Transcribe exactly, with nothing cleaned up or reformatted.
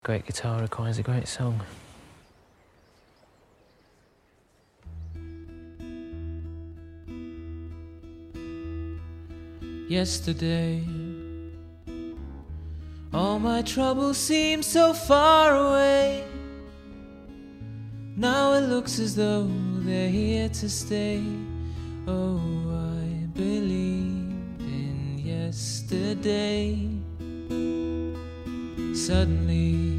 Great guitar requires a great song. Yesterday, all my troubles seem so far away. Now it looks as though they're here to stay. Oh, I believed in yesterday. Suddenly